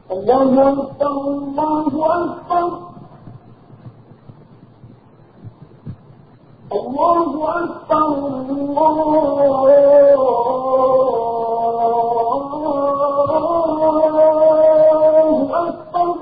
الله أكبر الله أكبر الله أكبر الله أكبر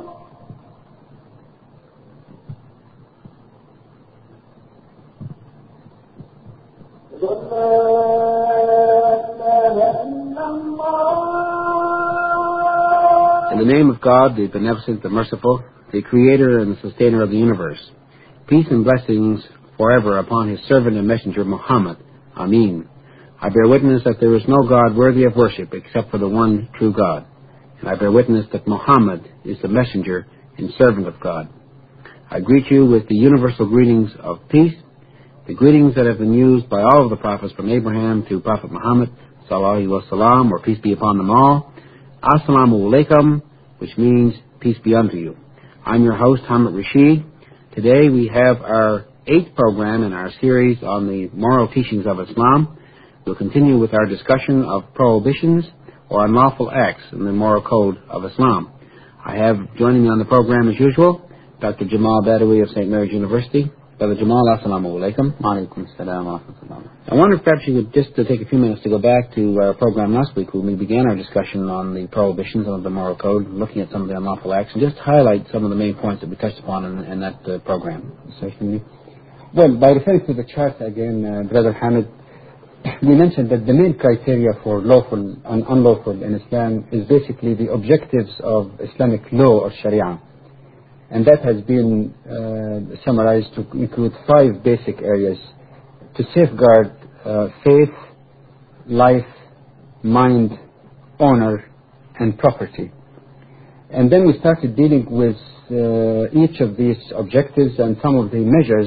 In the name of God, the Beneficent, the Merciful, the Creator and the Sustainer of the universe, peace and blessings forever upon His servant and messenger Muhammad. Ameen. I bear witness that there is no God worthy of worship except for the one true God. And I bear witness that Muhammad is the messenger and servant of God. I greet you with the universal greetings of peace, the greetings that have been used by all of the prophets from Abraham to Prophet Muhammad, sallallahu alaihi wasallam, or peace be upon them all. Assalamu alaikum, which means peace be unto you. I'm your host, Hamid Rashid. Today we have our 8th program in our series on the moral teachings of Islam. We'll continue with our discussion of prohibitions or unlawful acts in the moral code of Islam. I have joining me on the program as usual, Dr. Jamal Badawi of St. Mary's University. Brother Jamal, assalamu alaikum. Alaikum assalam wa rahmatullah. I wonder if perhaps you could just take a few minutes to go back to our program last week when we began our discussion on the prohibitions of the moral code, looking at some of the unlawful acts, and just highlight some of the main points that we touched upon in that program. Certainly. Well, by referring to the chart again, Brother Hamid, we mentioned that the main criteria for lawful and unlawful in Islam is basically the objectives of Islamic law or Sharia. And that has been summarized to include 5 basic areas: to safeguard faith, life, mind, honor, and property. And then we started dealing with each of these objectives and some of the measures,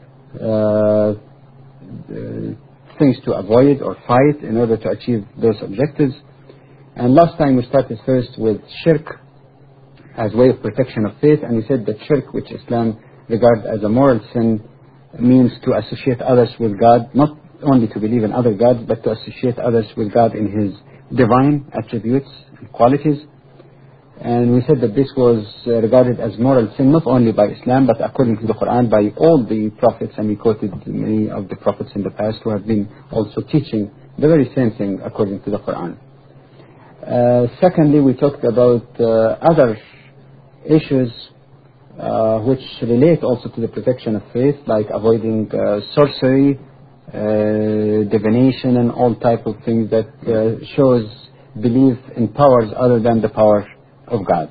things to avoid or fight in order to achieve those objectives. And last time we started first with shirk as way of protection of faith, and we said that shirk, which Islam regards as a moral sin, means to associate others with God, not only to believe in other gods, but to associate others with God in His divine attributes and qualities. And we said that this was regarded as moral sin not only by Islam, but according to the Quran, by all the prophets, and we quoted many of the prophets in the past who have been also teaching the very same thing according to the Quran. Secondly, we talked about other issues which relate also to the protection of faith, like avoiding sorcery, divination, and all type of things that shows belief in powers other than the power of God.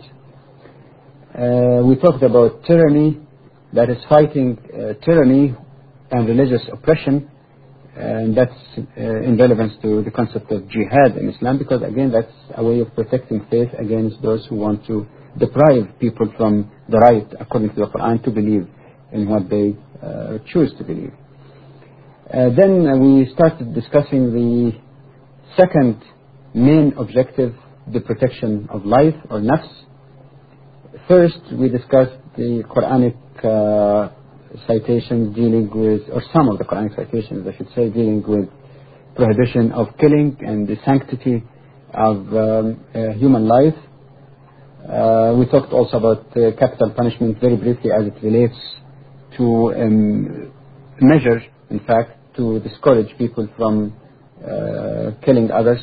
We talked about tyranny, that is fighting tyranny and religious oppression, and that's in relevance to the concept of jihad in Islam, because again that's a way of protecting faith against those who want to deprive people from the right, according to the Quran, to believe in what they choose to believe. Then we started discussing the second main objective, the protection of life or nafs. First, we discussed the Quranic citations dealing with, or some of the Quranic citations, I should say, dealing with prohibition of killing and the sanctity of human life. We talked also about capital punishment very briefly as it relates to measure, in fact, to discourage people from killing others.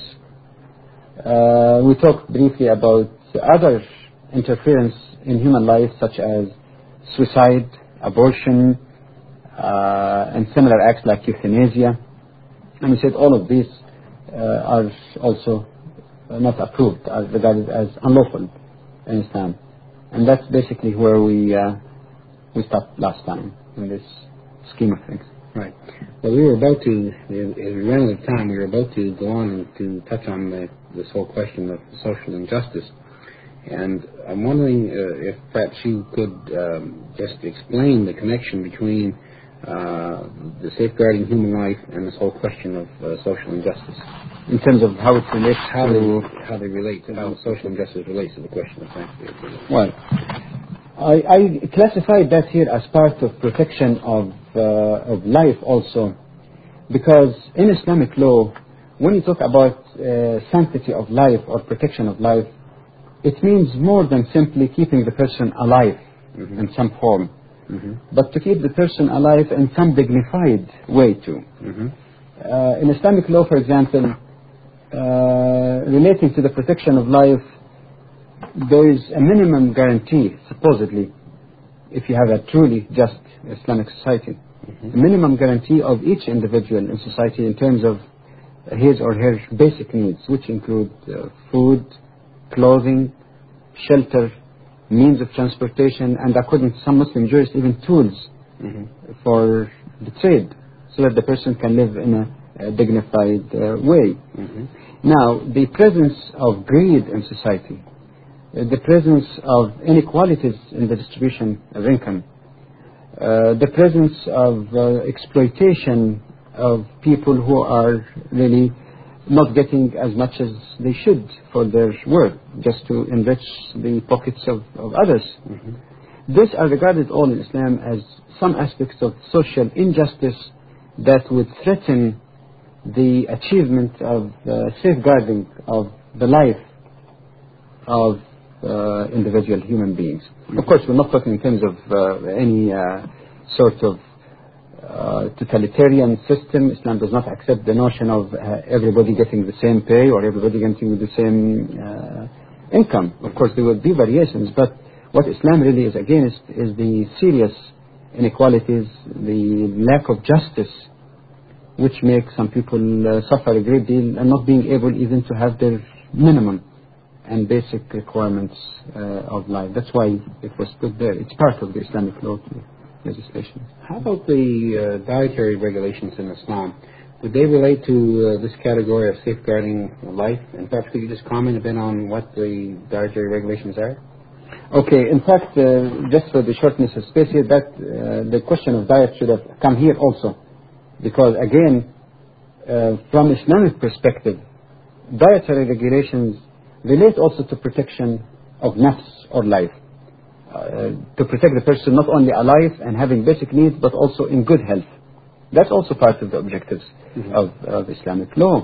We talked briefly about other interference in human life, such as suicide, abortion, and similar acts like euthanasia. And we said all of these are also not approved, are regarded as unlawful in Islam. And that's basically where we stopped last time in this scheme of things. Right. Well, we were about to, in relative time, we were about to go on to touch on this whole question of social injustice. And I'm wondering if perhaps you could just explain the connection between the safeguarding human life and this whole question of social injustice. In terms of how it relates how they relate, how social injustice relates to the question of sanctity. Well, I classified that here as part of protection of life also, because in Islamic law, when you talk about sanctity of life or protection of life, it means more than simply keeping the person alive in some form, but to keep the person alive in some dignified way too. In Islamic law, for example, relating to the protection of life, there is a minimum guarantee, supposedly, if you have a truly just Islamic society, a minimum guarantee of each individual in society in terms of his or her basic needs, which include food, clothing, shelter, means of transportation, and according to some Muslim jurists, even tools for the trade, so that the person can live in a dignified way. Now, the presence of greed in society, the presence of inequalities in the distribution of income, the presence of exploitation of people who are really not getting as much as they should for their work, just to enrich the pockets of others. These are regarded all in Islam as some aspects of social injustice that would threaten the achievement of safeguarding of the life of individual human beings. Of course, we're not talking in terms of any sort of totalitarian system. Islam does not accept the notion of everybody getting the same pay or everybody getting the same income. Of course, there will be variations, but what Islam really is against is the serious inequalities, the lack of justice, which make some people suffer a great deal and not being able even to have their minimum and basic requirements of life. That's why it was put there. It's part of the Islamic law legislation. How about the dietary regulations in Islam? Would they relate to this category of safeguarding life? And perhaps could you just comment a bit on what the dietary regulations are? Okay, in fact, just for the shortness of space here, that the question of diet should have come here also, because again, from Islamic perspective, dietary regulations relate also to protection of nafs or life, to protect the person not only alive and having basic needs, but also in good health. That's also part of the objectives of Islamic law.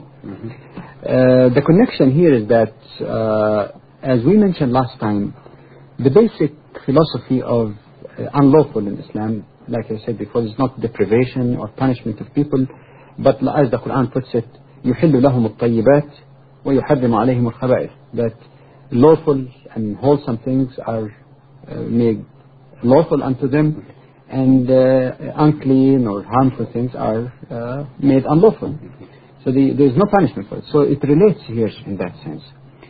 The connection here is that, as we mentioned last time, the basic philosophy of unlawful in Islam, like I said before, is not deprivation or punishment of people, but as the Quran puts it, يُحِلُّ لَهُمُ الطَّيِّبَاتِ وَيُحَرِّمُ عَلَيْهِمُ الْخَبَائِثِ, that lawful and wholesome things are made lawful unto them, and unclean or harmful things are made unlawful. So there is no punishment for it. So it relates here in that sense.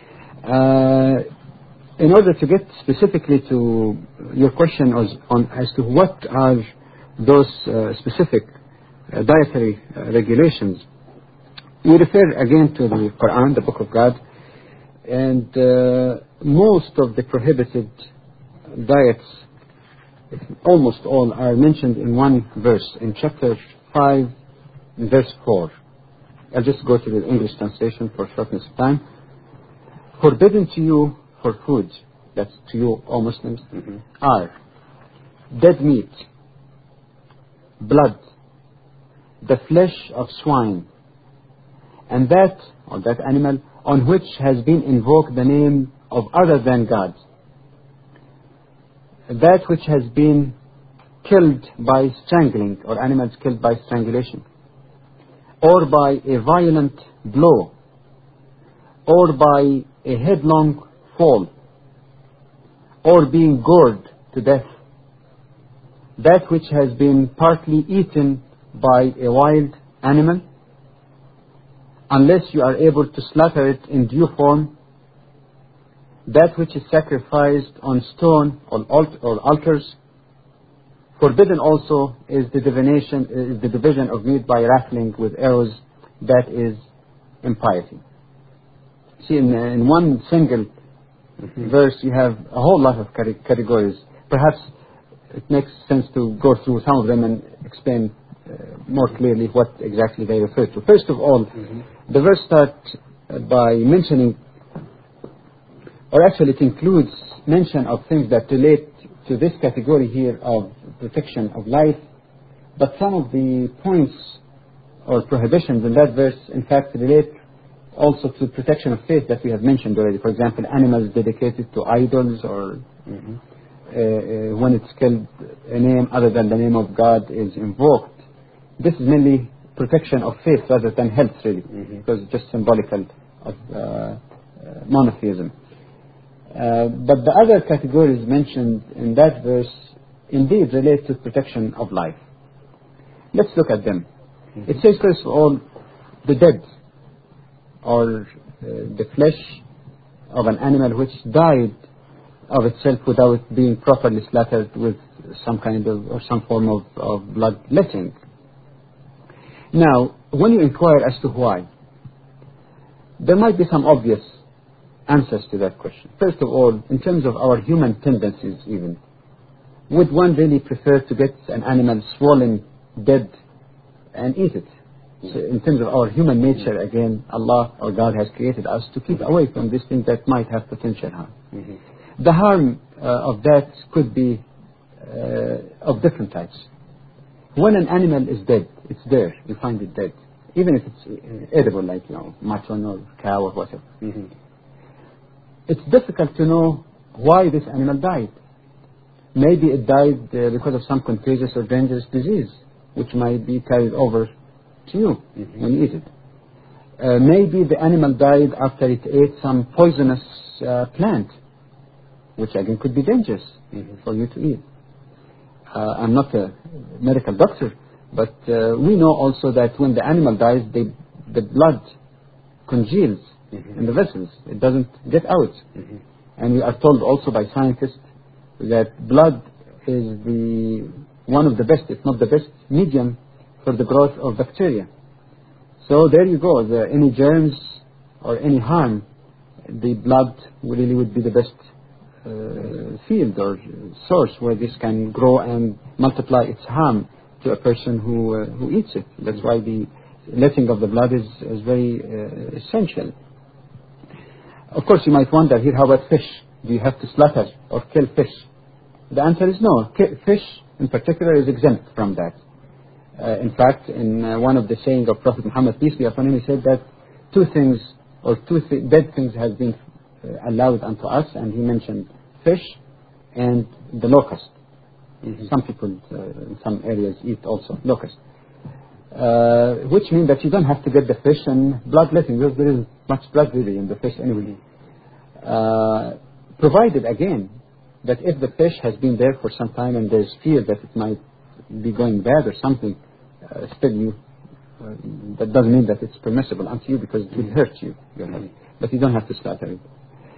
In order to get specifically to your question as to what are those specific dietary regulations, we refer again to the Quran, the Book of God, and most of the prohibited diets, almost all, are mentioned in one verse, in chapter 5, verse 4. I'll just go to the English translation for shortness of time. Forbidden to you for food, that's to you, all Muslims, are dead meat, blood, the flesh of swine, and that, or that animal, on which has been invoked the name of other than God, that which has been killed by strangling, or animals killed by strangulation, or by a violent blow, or by a headlong fall, or being gored to death, that which has been partly eaten by a wild animal, unless you are able to slaughter it in due form, that which is sacrificed on stone or altars. Forbidden also is the division of meat by rattling with arrows, that is impiety. See, in one single verse you have a whole lot of categories. Perhaps it makes sense to go through some of them and explain more clearly what exactly they refer to. First of all, the verse starts by mentioning, or actually it includes mention of things that relate to this category here of protection of life, but some of the points or prohibitions in that verse in fact relate also to protection of faith that we have mentioned already. For example, animals dedicated to idols, or when it's killed, a name other than the name of God is invoked. This is mainly protection of faith rather than health, really, because it's just symbolical of monotheism. But the other categories mentioned in that verse indeed relate to protection of life. Let's look at them. It says, first of all, the dead, or the flesh of an animal which died of itself without being properly slaughtered with some kind of, or some form of bloodletting. Now, when you inquire as to why, there might be some obvious answers to that question. First of all, in terms of our human tendencies even, would one really prefer to get an animal swollen, dead, and eat it? So in terms of our human nature, again, Allah or God has created us to keep away from these things that might have potential harm. The harm of that could be of different types. When an animal is dead, it's there, you find it dead, even if it's edible, like, mutton or cow or whatever. It's difficult to know why this animal died. Maybe it died because of some contagious or dangerous disease, which might be carried over to you when you eat it. Maybe the animal died after it ate some poisonous plant, which again could be dangerous for you to eat. I'm not a medical doctor, but we know also that when the animal dies, the blood congeals in the vessels. It doesn't get out. And we are told also by scientists that blood is one of the best, if not the best, medium for the growth of bacteria. So there you go. Any germs or any harm, the blood really would be the best field or source where this can grow and multiply its harm to a person who eats it. That's why the letting of the blood is very essential. Of course, you might wonder here, how about fish? Do you have to slaughter or kill fish? The answer is no. Fish in particular is exempt from that. In fact, in one of the sayings of Prophet Muhammad, peace be upon him, he said that two things, or dead things have been allowed unto us, and he mentioned fish and the locust. Some people in some areas eat also locust. Which means that you don't have to get the fish and bloodletting, because there is much blood really in the fish anyway. Provided again that if the fish has been there for some time and there's fear that it might be going bad or something, still that doesn't mean that it's permissible unto you, because it will hurt you. But you don't have to slaughter it.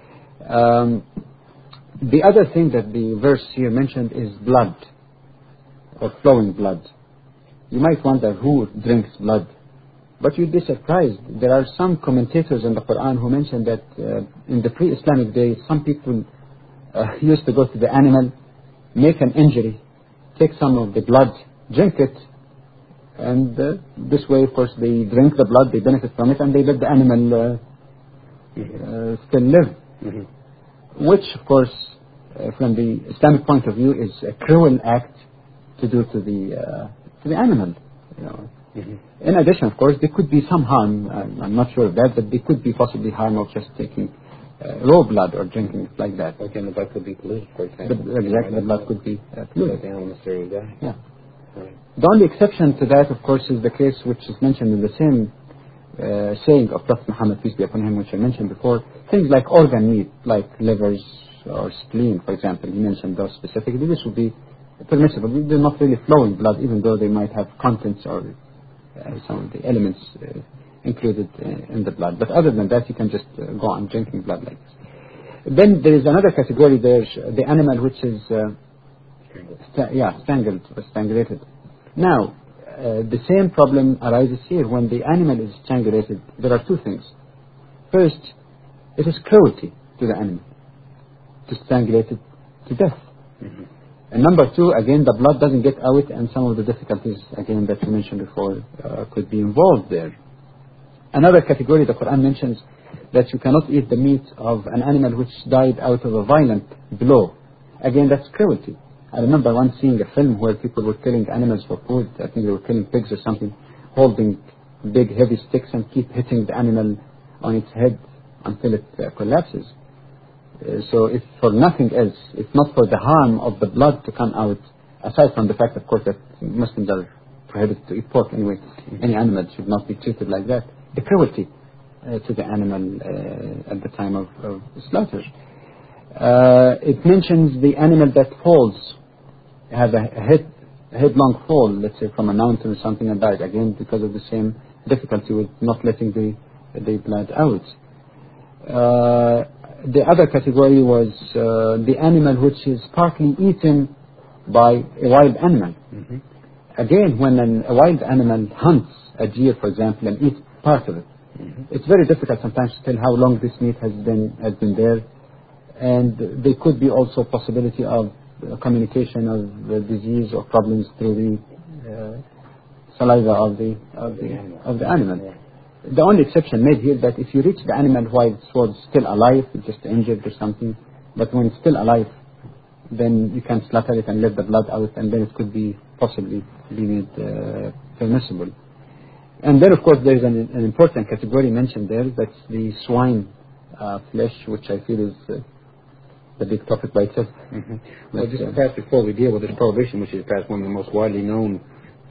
The other thing that the verse here mentioned is blood, or flowing blood. You might wonder who drinks blood, but you'd be surprised. There are some commentators in the Quran who mention that in the pre-Islamic days, some people used to go to the animal, make an injury, take some of the blood, drink it, and this way, of course, they drink the blood, they benefit from it, and they let the animal still live. Which, of course, from the Islamic point of view, is a cruel act to do to the animal. In addition, of course, there could be some harm. I'm not sure of that, but there could be possibly harm of just taking raw blood or drinking it like that. Okay, and the blood could be polluted, for example. Exactly, the blood could be polluted. The animal necessarily die. Yeah. Right. The only exception to that, of course, is the case which is mentioned in the same saying of Prophet Muhammad, peace be upon him, which I mentioned before. Things like organ meat, like livers or spleen, for example. He mentioned those specifically. This would be permissible. They're not really flowing blood, even though they might have contents or some of the elements included in the blood. But other than that, you can just go on drinking blood like this. Then there is another category. There's the animal which is strangled or strangulated. Now, the same problem arises here. When the animal is strangulated, there are two things. First, it is cruelty to the animal to strangulate it to death. And number two, again, the blood doesn't get out, and some of the difficulties, again, that you mentioned before, could be involved there. Another category the Quran mentions that you cannot eat the meat of an animal which died out of a violent blow. Again, that's cruelty. I remember once seeing a film where people were killing animals for food. I think they were killing pigs or something, holding big heavy sticks and keep hitting the animal on its head until it collapses. So if for nothing else, if not for the harm of the blood to come out, aside from the fact, of course, that Muslims are prohibited to eat pork anyway, any animal should not be treated like that. The cruelty to the animal at the time of slaughter. It mentions the animal that falls, has a headlong fall, let's say from a mountain or something, and died again because of the same difficulty with not letting the blood out. The other category was the animal which is partly eaten by a wild animal. Mm-hmm. Again, when a wild animal hunts a deer, for example, and eats part of it, it's very difficult sometimes to tell how long this meat has been there, and there could be also possibility of communication of disease or problems through the saliva of the animal. Yeah. The only exception made here that if you reach the animal while it was still alive, it's just injured or something, but when it's still alive, then you can slaughter it and let the blood out, and then it could be possibly be made permissible. And then, of course, there is an important category mentioned there. That's the swine flesh, which I feel is the big topic by itself. Mm-hmm. Well, just perhaps before we deal with this prohibition, which is perhaps one of the most widely known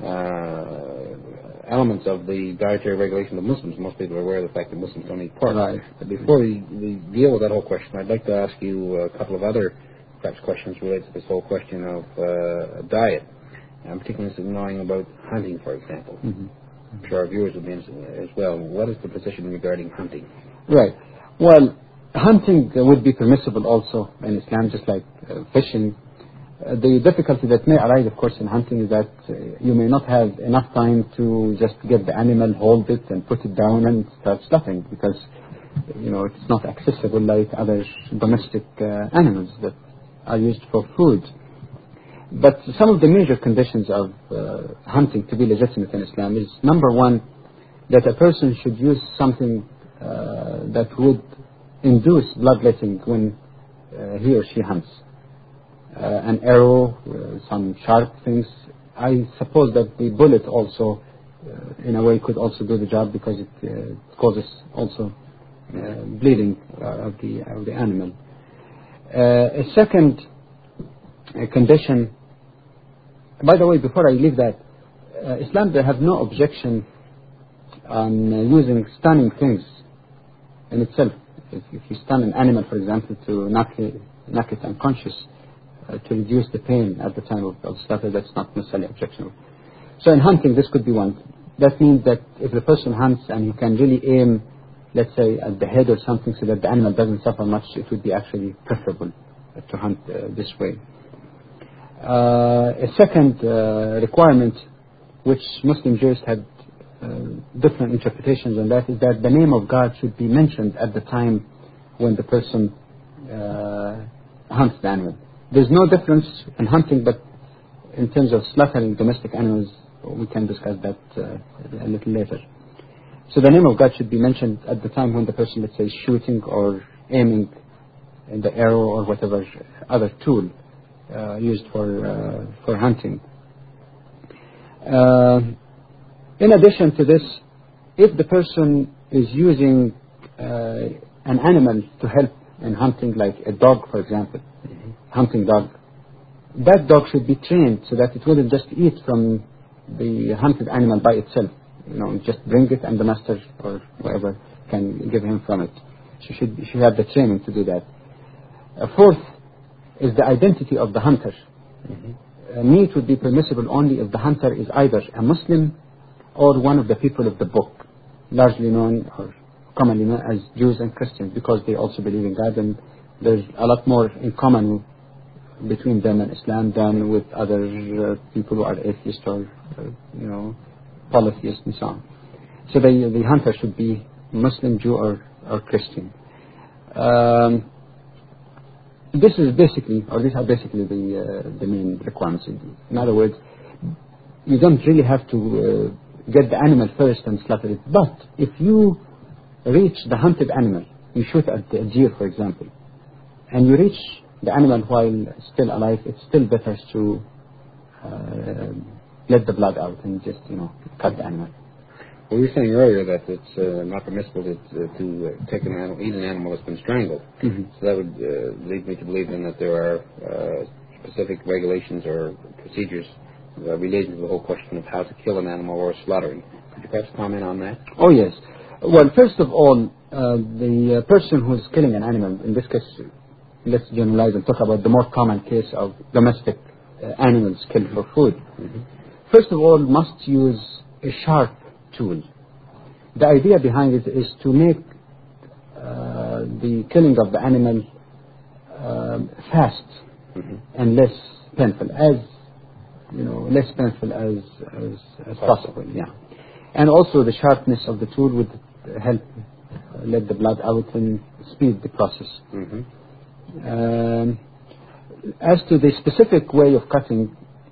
elements of the dietary regulation of Muslims. Most people are aware of the fact that Muslims don't eat pork. Right. But before we deal with that whole question, I'd like to ask you a couple of other perhaps questions related to this whole question of diet. I'm particularly interested in knowing about hunting, for example. Mm-hmm. I'm sure our viewers will be interested as well. What is the position regarding hunting? Right. Well, hunting would be permissible also in Islam, just like fishing. The difficulty that may arise, of course, in hunting is that you may not have enough time to just get the animal, hold it, and put it down and start slaughtering, because it's not accessible like other domestic animals that are used for food. But some of the major conditions of hunting to be legitimate in Islam is, number one, that a person should use something that would induce bloodletting when he or she hunts. An arrow, some sharp things. I suppose that the bullet also, in a way, could also do the job, because it causes also bleeding of the animal. A second condition. By the way, before I leave that, Islam, they have no objection on using stunning things in itself. If you stun an animal, for example, to knock it unconscious, to reduce the pain at the time of slaughter, that's not necessarily objectionable. So in hunting, this could be one. That means that if the person hunts and he can really aim, let's say, at the head or something, so that the animal doesn't suffer much, it would be actually preferable to hunt this way. A second requirement, which Muslim jurists had different interpretations on that, is that the name of God should be mentioned at the time when the person hunts the animal. There's no difference in hunting, but in terms of slaughtering domestic animals, we can discuss that a little later. So the name of God should be mentioned at the time when the person, let's say, is shooting or aiming in the arrow or whatever other tool used for hunting. In addition to this, if the person is using an animal to help in hunting, like a dog, for example, hunting dog, that dog should be trained so that it wouldn't just eat from the hunted animal by itself. Just bring it and the master or whoever can give him from it. She should have the training to do that. Fourth is the identity of the hunter. Meat would be permissible only if the hunter is either a Muslim or one of the people of the book, largely known or commonly known as Jews and Christians, because they also believe in God, and there's a lot more in common between them and Islam than with other people who are atheists or polytheists and so on. So the hunter should be Muslim, Jew, or Christian. These are basically the main requirements. In other words, you don't really have to get the animal first and slaughter it. But if you reach the hunted animal, you shoot at the deer, for example, and you reach the animal while still alive, it's still better to let the blood out and just cut the animal. Well, you were saying earlier that it's not permissible to take an animal, eat an animal that's been strangled. Mm-hmm. So that would lead me to believe then that there are specific regulations or procedures related to the whole question of how to kill an animal or slaughtering. Could you perhaps comment on that? Oh, yes. Well, first of all, the person who is killing an animal, in this case, let's generalize and talk about the more common case of domestic animals killed for food. Mm-hmm. First of all, must use a sharp tool. The idea behind it is to make the killing of the animal fast and less painful, less painful as possible. Yeah, and also the sharpness of the tool would help let the blood out and speed the process. Mm-hmm. As to the specific way of cutting,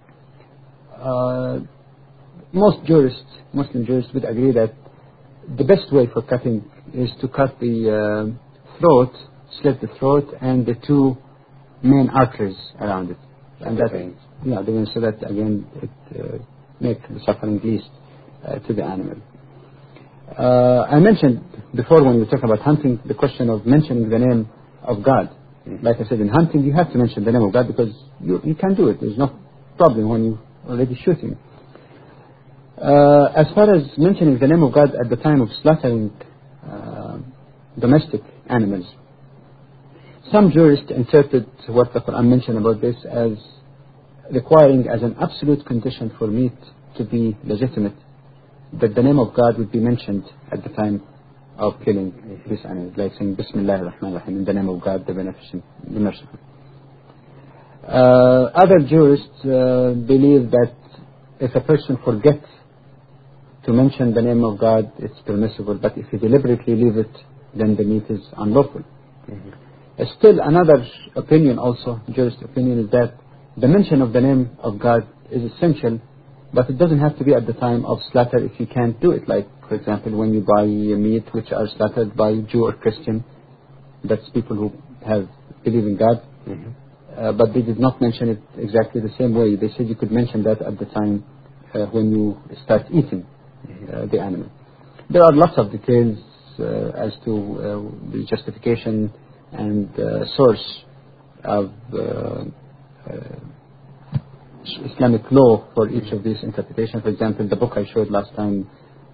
most Muslim jurists would agree that the best way for cutting is to cut the throat, slit the throat, and the two main arteries around it. And that, the veins, so that again it makes the suffering least to the animal. I mentioned before when we were talking about hunting the question of mentioning the name of God. Like I said, in hunting you have to mention the name of God because you can do it. There's no problem when you're already shooting. As far as mentioning the name of God at the time of slaughtering domestic animals, some jurists inserted what the Quran mentioned about this as requiring as an absolute condition for meat to be legitimate, that the name of God would be mentioned at the time of killing this animal, like saying Bismillah ar-Rahman ar-Rahim, in the name of God, the Beneficent, the Merciful. Other jurists believe that if a person forgets to mention the name of God, it's permissible, but if you deliberately leave it, then the meat is unlawful. Still another opinion also, jurist opinion, is that the mention of the name of God is essential, but it doesn't have to be at the time of slaughter if you can't do it. Like, for example, when you buy meat which are slaughtered by Jew or Christian, that's people who believe in God, but they did not mention it exactly the same way. They said you could mention that at the time when you start eating the animal. There are lots of details as to the justification and source of Islamic law for each of these interpretations. For example, the book I showed last time,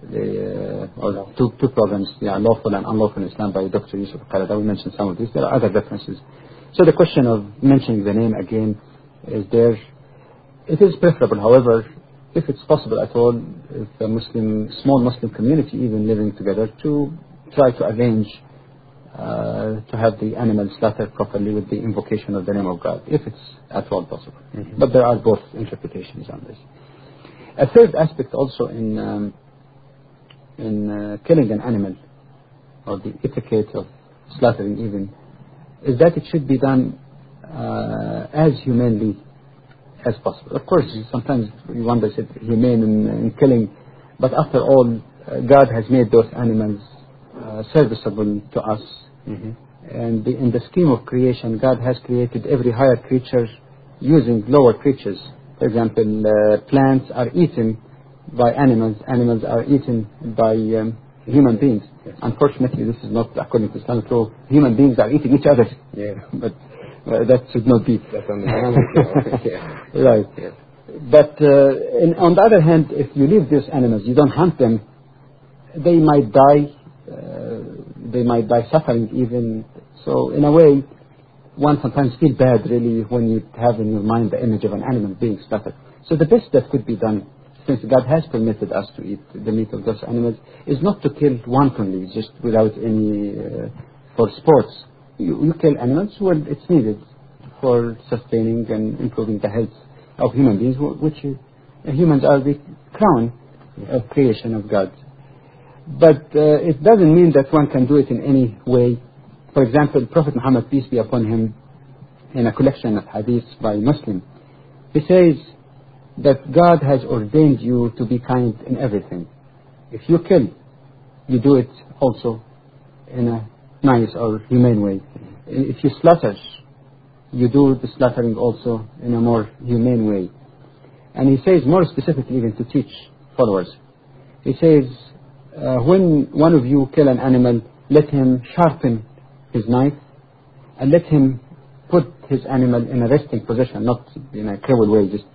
or two programs, Lawful and Unlawful in Islam by Dr. Yusuf Qaradawi, mentioned some of these. There are other references. So the question of mentioning the name again is there. It is preferable, however, if it's possible at all, if a small Muslim community even living together, to try to arrange to have the animal slaughtered properly with the invocation of the name of God, if it's at all possible. But there are both interpretations on this. A third aspect also in killing an animal, or the etiquette of slaughtering even, is that it should be done as humanely as possible. Of course, sometimes you wonder, is it humane in killing? But after all, God has made those animals serviceable to us. And in the scheme of creation, God has created every higher creature using lower creatures. For example, plants are eaten by animals. Animals are eaten by human beings. Unfortunately, this is not according to Islamic law. Human beings are eating each other. But that should not be. That's on the animal. Right. Yes. But on the other hand, if you leave these animals, you don't hunt them, they might die. They might die suffering even. So in a way, one sometimes feels bad really when you have in your mind the image of an animal being slaughtered. So the best that could be done, since God has permitted us to eat the meat of those animals, is not to kill wantonly, just without any, for sports. You kill animals when it's needed for sustaining and improving the health of human beings, which humans are the crown of creation of God. But it doesn't mean that one can do it in any way. For example, Prophet Muhammad, peace be upon him, in a collection of hadiths by Muslim, he says that God has ordained you to be kind in everything. If you kill, you do it also in a nice or humane way. If you slaughter, you do the slaughtering also in a more humane way. And he says more specifically even to teach followers. He says, when one of you kill an animal, let him sharpen his knife and let him put his animal in a resting position, not in a cruel way, just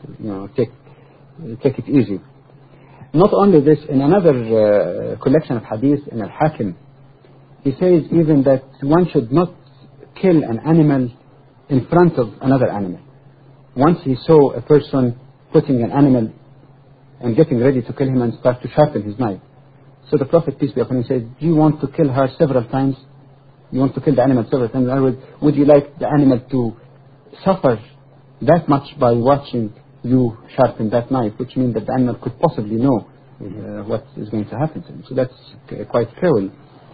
take it easy. Not only this, in another collection of hadith in Al-Hakim, he says even that one should not kill an animal in front of another animal. Once he saw a person putting an animal and getting ready to kill him and start to sharpen his knife. So the Prophet, peace be upon him, said, do you want to kill her several times? You want to kill the animal several times? In other words, would you like the animal to suffer that much by watching you sharpen that knife, which means that the animal could possibly know what is going to happen to him. So that's quite cruel.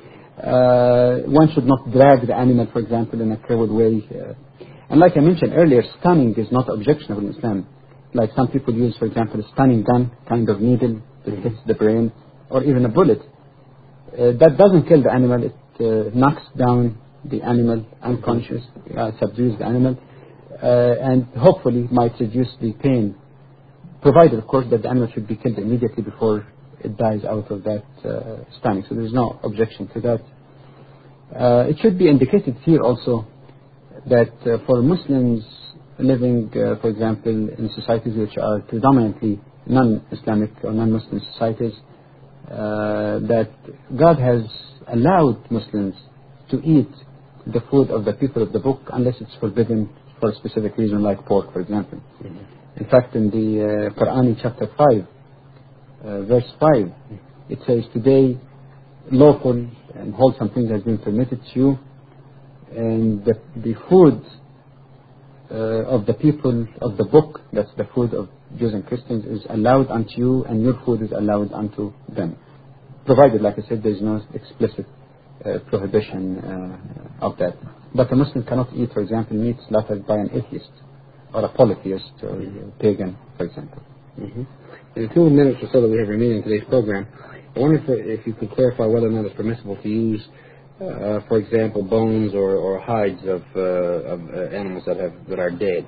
One should not drag the animal, for example, in a cruel way. And like I mentioned earlier, stunning is not objectionable in Islam. Like some people use, for example, a stunning gun, kind of needle that hits the brain, or even a bullet. That doesn't kill the animal. It knocks down the animal unconscious, subdues the animal, and hopefully might reduce the pain, provided, of course, that the animal should be killed immediately before it dies out of that stunning. So there is no objection to that. It should be indicated here also that for Muslims living, for example, in societies which are predominantly non-Islamic or non-Muslim societies, that God has allowed Muslims to eat the food of the people of the book unless it's forbidden for a specific reason, like pork, for example. In fact, in the Quran, in chapter 5, verse 5, it says, today lawful and wholesome things has been permitted to you, and the food of the people of the book, that's the food of Jews and Christians, is allowed unto you, and your food is allowed unto them. Provided, like I said, there is no explicit prohibition of that. But a Muslim cannot eat, for example, meat slaughtered by an atheist or a polytheist or a pagan, for example. In the 2 minutes or so that we have remaining in today's program, I wonder if you could clarify whether or not it's permissible to use, for example, bones or hides of animals that are dead.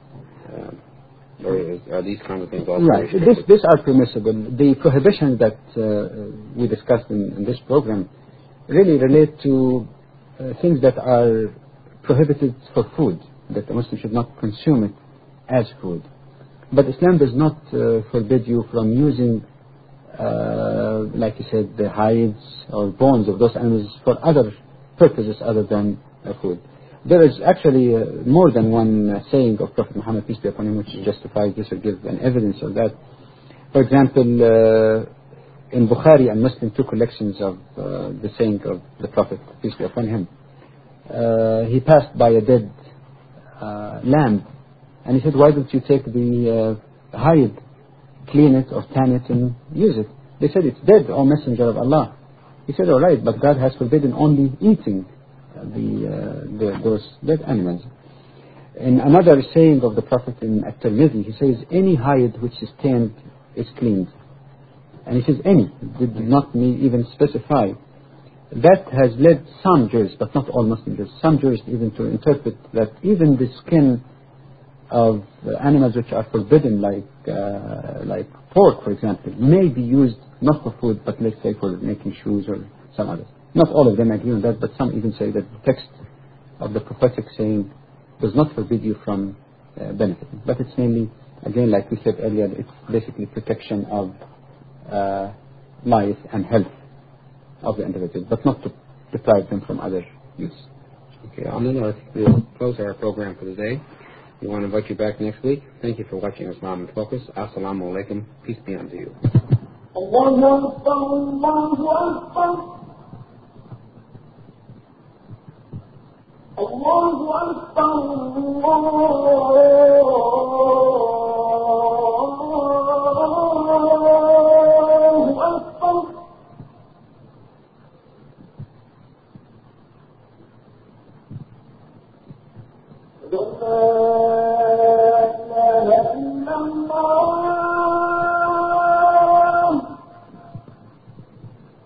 Or are these kinds of things also restricted? These are permissible. The prohibition that we discussed in this program really relate to things that are prohibited for food, that the Muslim should not consume it as food. But Islam does not forbid you from using, like you said, the hides or bones of those animals for other purposes other than food. There is actually more than one saying of Prophet Muhammad, peace be upon him, which justifies this or gives an evidence of that. For example, in Bukhari and Muslim, 2 collections of the saying of the Prophet, peace be upon him. He passed by a dead lamb, and he said, why don't you take the hide, clean it or tan it and use it? They said, it's dead, O Messenger of Allah. He said, all right, but God has forbidden only eating those dead animals. In another saying of the Prophet in At-Tirmidhi, he says, any hide which is tanned is cleaned. And he says any, did not even specify. That has led some jurists, but not all Muslim jurists, some jurists even to interpret that even the skin of animals which are forbidden, like pork, for example, may be used not for food, but let's say for making shoes or some others. Not all of them agree on that, but some even say that the text of the prophetic saying does not forbid you from benefiting. But it's mainly, again, like we said earlier, it's basically protection of life and health of the individual, but not to deprive them from other use. Okay, on that note, we'll close our program for today. We want to invite you back next week. Thank you for watching Islam in Focus. Assalamu alaikum. Peace be unto you. Allahu Akbar, Allahu Akbar. Allahu Akbar, Allahu Akbar.